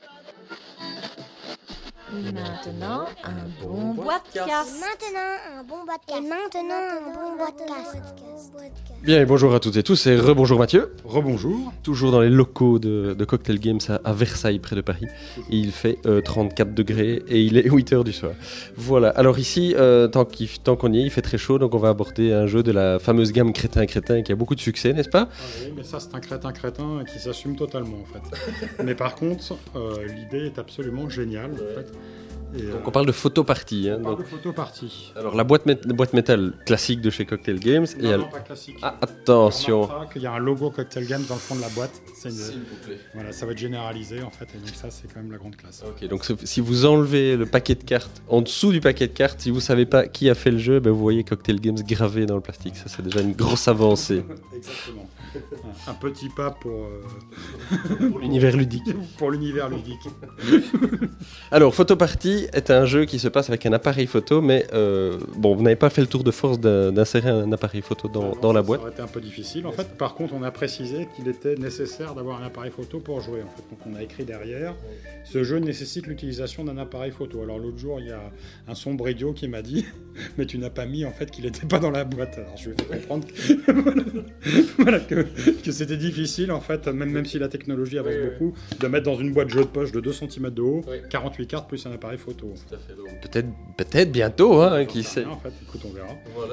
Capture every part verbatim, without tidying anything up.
Maintenant, un bon podcast. Maintenant, un bon podcast. Et maintenant, un bon podcast. Bien, et bonjour à toutes et tous, et rebonjour Mathieu. Rebonjour. Toujours dans les locaux de, de Cocktail Games à, à Versailles, près de Paris. Et il fait euh, trente-quatre degrés et il est huit heures du soir. Voilà, alors ici, euh, tant, qu'il, tant qu'on y est, il fait très chaud, donc on va aborder un jeu de la fameuse gamme Crétin-Crétin qui a beaucoup de succès, n'est-ce pas ? Ah oui, mais ça, c'est un crétin-crétin qui s'assume totalement, en fait. Mais par contre, euh, l'idée est absolument géniale, en fait. Et, Donc euh, on parle de photo party. Hein, on parle donc... de photo party. Alors la boîte, mét- la boîte métal classique de chez Cocktail Games. Non, et non, elle... pas classique. Ah, attention. On remarquera qu'il y a un logo Cocktail Games dans le fond de la boîte. C'est une... S'il vous plaît. Voilà, ça va être généralisé, en fait. Et donc ça, c'est quand même la grande classe. Ok, donc si vous enlevez le paquet de cartes, en dessous du paquet de cartes, si vous savez pas qui a fait le jeu, ben vous voyez Cocktail Games gravé dans le plastique. Ça, c'est déjà une grosse avancée. Exactement. Un, un petit pas pour, euh... Pour l'univers ludique. pour l'univers ludique. Alors, Photo Party est un jeu qui se passe avec un appareil photo, mais euh, bon, vous n'avez pas fait le tour de force d'un- d'insérer un appareil photo dans, dans la Ça boîte. aurait été un peu difficile. En fait, par contre, on a précisé qu'il était nécessaire d'avoir un appareil photo pour jouer. En fait. Donc, on a écrit derrière, ce jeu nécessaire l'utilisation d'un appareil photo. Alors, l'autre jour, il y a un sombre idiot qui m'a dit, mais tu n'as pas mis en fait qu'il n'était pas dans la boîte. Alors, je lui ai fait comprendre que, voilà, que, que c'était difficile, en fait, même, même si la technologie avance Oui, oui. beaucoup, de mettre dans une boîte jeu de poche de deux centimètres de haut, Oui. quarante-huit cartes plus un appareil photo. Peut-être, peut-être bientôt, hein, qui J'en sais sait. rien, en fait, écoute, on verra.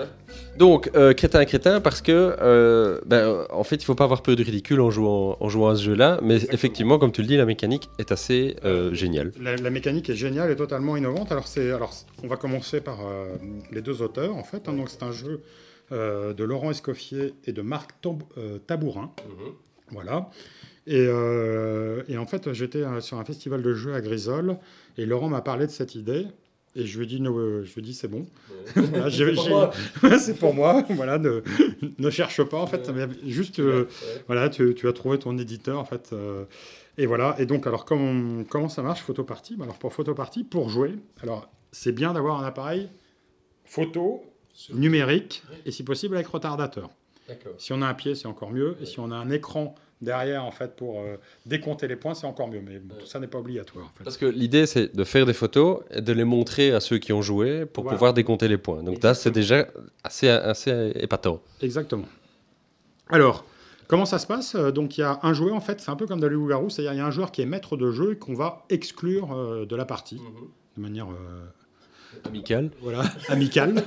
Donc, euh, crétin crétin, parce que, euh, ben, euh, en fait, il faut pas avoir peur du ridicule en jouant, en jouant à ce jeu-là, mais Exactement. effectivement, comme tu le dis, la mécanique est assez euh, géniale. La, la mécanique est géniale et totalement innovante. Alors, c'est, alors on va commencer par euh, les deux auteurs, en fait. Hein. Donc, c'est un jeu euh, de Laurent Escoffier et de Marc Tam- euh, Tabourin. Voilà. Et, euh, et en fait, j'étais euh, sur un festival de jeux à Grisol et Laurent m'a parlé de cette idée. Et je lui ai dit, no, euh, je lui ai dit c'est bon. Voilà, j'ai- C'est pour j'ai- moi. c'est pour moi. Voilà, ne, ne cherche pas, en fait. Mais juste, euh, voilà, tu, tu as trouvé ton éditeur, en fait. euh, et voilà. Et donc, alors, comment, comment ça marche, Photo Party ? Ben, alors, pour Photo Party, pour jouer, alors, c'est bien d'avoir un appareil photo numérique et, si possible, avec retardateur. D'accord. Si on a un pied, c'est encore mieux. Et si on a un écran derrière, en fait, pour euh, décompter les points, c'est encore mieux. Mais bon, tout ça n'est pas obligatoire, en fait. Parce que l'idée, c'est de faire des photos et de les montrer à ceux qui ont joué pour Voilà. pouvoir décompter les points. Donc là, c'est déjà assez, assez épatant. Exactement. Alors, comment ça se passe ? Euh, Donc, il y a un joueur, en fait, c'est un peu comme dans les loups-garous, c'est-à-dire il y a un joueur qui est maître de jeu et qu'on va exclure euh, de la partie, de manière euh, Amical. voilà, amicale.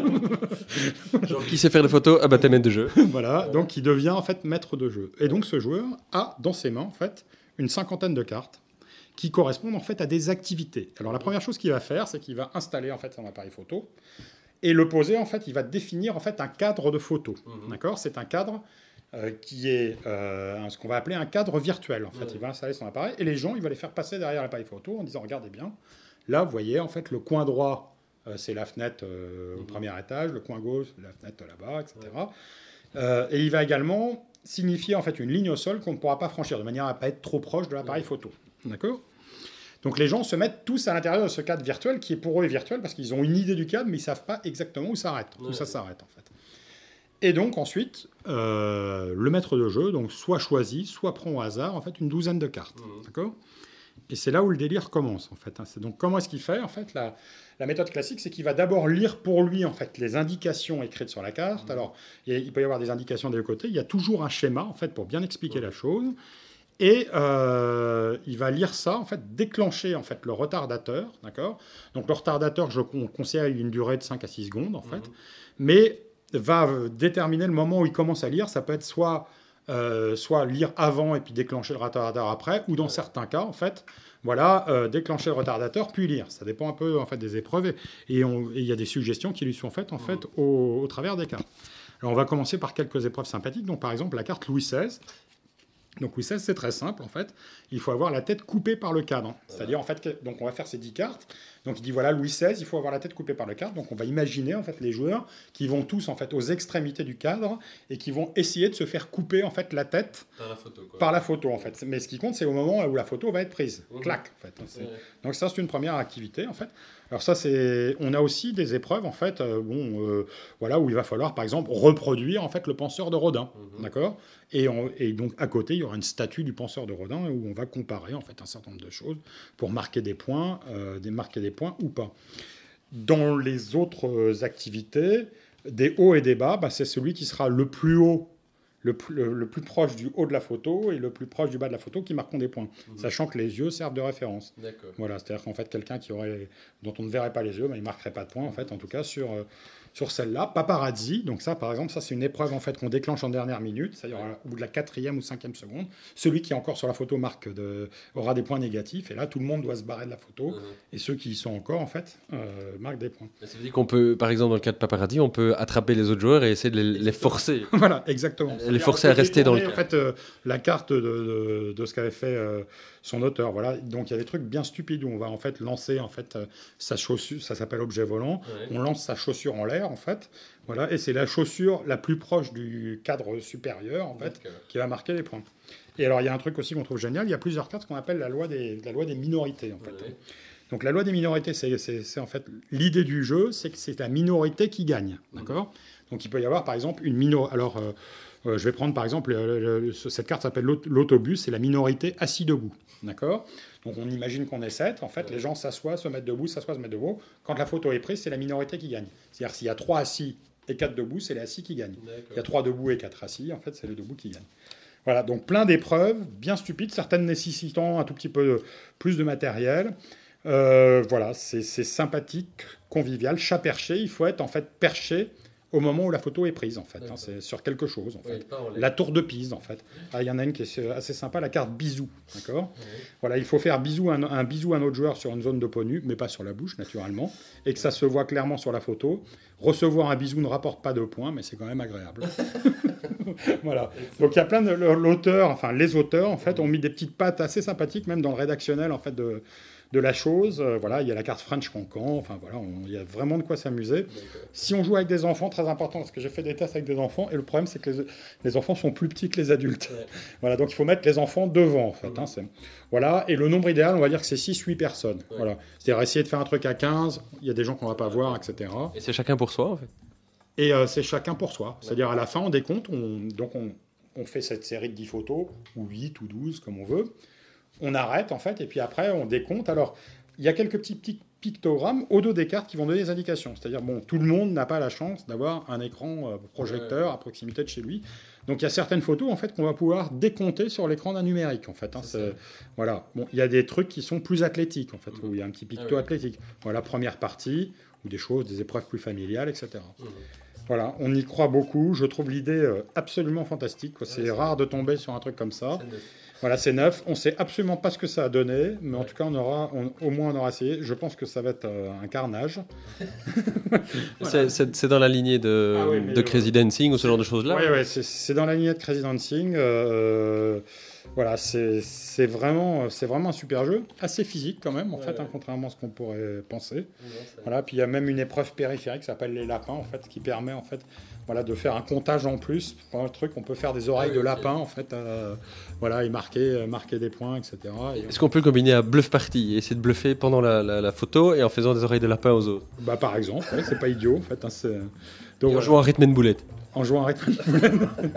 Genre, qui sait faire des photos ? Ah bah, t'es maître de jeu. Voilà, donc il devient en fait maître de jeu. Et donc, ce joueur a dans ses mains, en fait, une cinquantaine de cartes qui correspondent en fait à des activités. Alors, la première chose qu'il va faire, c'est qu'il va installer en fait son appareil photo et le poser, en fait, il va définir en fait un cadre de photo. D'accord ? C'est un cadre euh, qui est euh, ce qu'on va appeler un cadre virtuel. En fait, Ouais. il va installer son appareil et les gens, il va les faire passer derrière l'appareil photo en disant regardez bien, là, vous voyez, en fait, le coin droit, euh, c'est la fenêtre euh, au premier étage, le coin gauche, c'est la fenêtre là-bas, et cetera. Euh, et il va également signifier en fait une ligne au sol qu'on ne pourra pas franchir de manière à ne pas être trop proche de l'appareil photo. D'accord ? Donc les gens se mettent tous à l'intérieur de ce cadre virtuel qui est pour eux virtuel parce qu'ils ont une idée du cadre mais ils ne savent pas exactement où ça s'arrête, où Ouais. ça s'arrête en fait. Et donc ensuite, euh, le maître de jeu donc soit choisit, soit prend au hasard en fait une douzaine de cartes. Mhm. D'accord ? Et c'est là où le délire commence en fait. hein. C'est donc comment est-ce qu'il fait en fait la, la méthode classique, c'est qu'il va d'abord lire pour lui en fait les indications écrites sur la carte. Alors il, y a- il peut y avoir des indications des deux côtés. Il y a toujours un schéma en fait pour bien expliquer la chose. Et euh, il va lire ça, en fait, déclencher en fait, le retardateur, d'accord ? Donc le retardateur, je con- conseille une durée de cinq à six secondes, en fait, mais va euh, déterminer le moment où il commence à lire. Ça peut être soit, euh, soit lire avant et puis déclencher le retardateur après, ou dans certains cas, en fait, voilà, euh, déclencher le retardateur puis lire. Ça dépend un peu en fait, des épreuves. Et on- et il y a des suggestions qui lui sont faites, en fait, au, au travers des cartes. Alors on va commencer par quelques épreuves sympathiques. Donc par exemple, la carte Louis seize. Donc Louis seize, c'est très simple en fait. Il faut avoir la tête coupée par le cadre. C'est-à-dire en fait, que- donc on va faire ces dix cartes. Donc il dit voilà Louis seize, il faut avoir la tête coupée par le cadre. Donc on va imaginer en fait les joueurs qui vont tous en fait aux extrémités du cadre et qui vont essayer de se faire couper en fait la tête Par la photo, quoi. par la photo en fait. Mais ce qui compte c'est au moment où la photo va être prise. Mhm. Clac en fait. C'est- Ouais. Donc ça c'est une première activité en fait. Alors ça c'est, on a aussi des épreuves en fait, euh, bon, euh, voilà où il va falloir par exemple reproduire en fait le penseur de Rodin, Mhm. d'accord. Et, on, et donc à côté, il y aura une statue du penseur de Rodin où on va comparer en fait un certain nombre de choses pour marquer des points, euh, des, marquer des points ou pas. Dans les autres activités, des hauts et des bas, bah, c'est celui qui sera le plus haut, le plus, le, le plus proche du haut de la photo et le plus proche du bas de la photo qui marqueront des points, mmh. sachant que les yeux servent de référence. D'accord. Voilà, c'est-à-dire qu'en fait, quelqu'un qui aurait, dont on ne verrait pas les yeux, bah, il ne marquerait pas de points, en fait, en tout cas, sur... Euh, sur celle-là, paparazzi, donc ça par exemple, ça c'est une épreuve en fait qu'on déclenche en dernière minute, c'est-à-dire au bout de la quatrième ou cinquième seconde, celui qui est encore sur la photo marque de, aura des points négatifs, et là tout le monde doit se barrer de la photo, mmh. et ceux qui y sont encore en fait euh, marquent des points. Ça veut dire qu'on peut, par exemple dans le cas de paparazzi, on peut attraper les autres joueurs et essayer de les, les forcer. Voilà, exactement. Les forcer à rester dans le en fait euh, la carte de, de, de ce qu'avait fait euh, son auteur, voilà. Donc il y a des trucs bien stupides où on va en fait lancer en fait euh, sa chaussure, ça s'appelle objet volant, ouais. on lance sa chaussure en l'air en fait, voilà, et c'est la chaussure la plus proche du cadre supérieur en fait okay. qui va marquer les points. Et alors il y a un truc aussi qu'on trouve génial, il y a plusieurs cartes qu'on appelle la loi des la loi des minorités en fait. Ouais. Donc la loi des minorités, c'est, c'est, c'est en fait l'idée du jeu, c'est que c'est la minorité qui gagne, d'accord ? Mmh. Donc il peut y avoir par exemple une minorité. Alors euh, euh, je vais prendre par exemple le, le, le, cette carte s'appelle l'autobus, c'est la minorité assis debout, d'accord ? Donc on imagine qu'on est sept, en fait ouais. les gens s'assoient, se mettent debout, s'assoient, se mettent debout. Quand la photo est prise, c'est la minorité qui gagne. C'est-à-dire s'il y a trois assis et quatre debout, c'est les assis qui gagnent. D'accord. Il y a trois debout et quatre assis, en fait c'est les debout qui gagnent. Voilà, donc plein d'épreuves bien stupides, certaines nécessitant un tout petit peu plus de matériel. Euh, voilà, c'est, c'est sympathique, convivial, chat perché. Il faut être en fait perché au moment où la photo est prise, en fait. Hein, c'est sur quelque chose, en fait. Oui, la tour de Pise, en fait. Ah, il y en a une qui est assez sympa, la carte bisou, d'accord ? Oui. Voilà, il faut faire bisou, un, un bisou à un autre joueur sur une zone de peau nue, mais pas sur la bouche, naturellement, et que ça se voit clairement sur la photo. Recevoir un bisou ne rapporte pas de points, mais c'est quand même agréable. Voilà. Donc il y a plein de l'auteur, enfin les auteurs, en fait, ont mis des petites pattes assez sympathiques, même dans le rédactionnel, en fait, de de la chose. Euh, voilà, il y a la carte French Cancan, enfin voilà, on, il y a vraiment de quoi s'amuser. D'accord. Si on joue avec des enfants, très important, parce que j'ai fait des tests avec des enfants, et le problème c'est que les, les enfants sont plus petits que les adultes. Ouais. Voilà, donc il faut mettre les enfants devant, en fait. Mmh. Hein, c'est, voilà, et le nombre idéal, on va dire que c'est six huit personnes. Ouais. Voilà. C'est-à-dire essayer de faire un truc à quinze, il y a des gens qu'on va pas voir, et cetera. Et c'est chacun pour soi, en fait. Et euh, c'est chacun pour soi. Ouais. C'est-à-dire à la fin, on décompte, on, donc on, on fait cette série de dix photos, ou huit ou douze, comme on veut. On arrête, en fait, et puis après, on décompte. Alors, il y a quelques petits, petits pictogrammes au dos des cartes qui vont donner des indications. C'est-à-dire, bon, tout le monde n'a pas la chance d'avoir un écran euh, projecteur ouais. à proximité de chez lui. Donc, il y a certaines photos, en fait, qu'on va pouvoir décompter sur l'écran d'un numérique, en fait. Hein, c'est c'est... Voilà. Bon, il y a des trucs qui sont plus athlétiques, en fait, mmh. où il y a un petit picto ah, oui. athlétique. Voilà, première partie, ou des choses, des épreuves plus familiales, et cetera. Mmh. Voilà, on y croit beaucoup. Je trouve l'idée euh, absolument fantastique, quoi. C'est ouais, rare de tomber sur un truc comme ça. Voilà, c'est neuf. On ne sait absolument pas ce que ça a donné, mais ouais. en tout cas, on aura, on, au moins, on aura essayé. Je pense que ça va être euh, un carnage. Voilà. c'est, c'est, c'est dans la lignée de, ah oui, de Crazy euh, Dancing ou ce genre de choses-là. Oui, ouais, c'est, c'est dans la lignée de Crazy Dancing. Euh, voilà, c'est, c'est, vraiment, c'est vraiment un super jeu, assez physique quand même, en ouais, fait, ouais. Hein, contrairement à ce qu'on pourrait penser. Ouais, voilà, puis il y a même une épreuve périphérique qui s'appelle les lapins, en fait, qui permet en fait, voilà, de faire un comptage en plus. Pour un truc, on peut faire des oreilles ah, oui, de lapin, okay. en fait, euh, voilà, et marquer, marquer des points, et cetera. Et Est-ce on... qu'on peut le combiner à bluff party et essayer de bluffer pendant la, la, la photo et en faisant des oreilles de lapin aux autres? Bah, par exemple, ouais, c'est pas idiot, en fait. Hein, c'est... Donc, et en jouant à rythme and boulette. En jouant à rythme and boulette.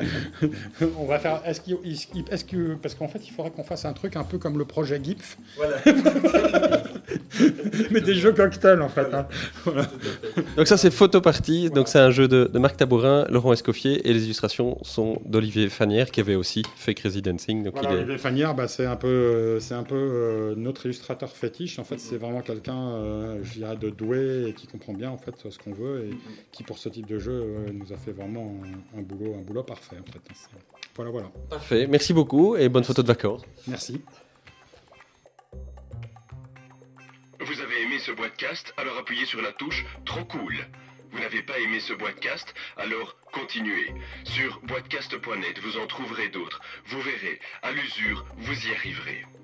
On va faire. Est-ce qu'il, est-ce que, parce qu'en fait, il faudrait qu'on fasse un truc un peu comme le projet G I P F. Voilà. Mais des jeux cocktails, en fait. Hein. Voilà. Donc, ça, c'est Photo Party. Voilà. Donc, c'est un jeu de, de Marc Tabourin, Laurent Escoffier. Et les illustrations sont d'Olivier Fanière, qui avait aussi fait Crazy Dancing. Donc voilà, il est... Olivier Fanière, bah, c'est un peu, c'est un peu euh, notre illustrateur fétiche. En fait, c'est vraiment quelqu'un, euh, je dirais, de doué et qui comprend bien, en fait, ce qu'on veut. Et qui, pour ce type de jeu, euh, nous a fait vraiment un, un, boulot, un boulot parfait, en fait. Voilà, voilà. Parfait. Merci beaucoup et bonne Merci. Photo de vacances. Merci. Vous avez aimé ce podcast, alors appuyez sur la touche « Trop cool ». Vous n'avez pas aimé ce podcast, alors continuez. Sur boitcast point net, vous en trouverez d'autres. Vous verrez, à l'usure, vous y arriverez.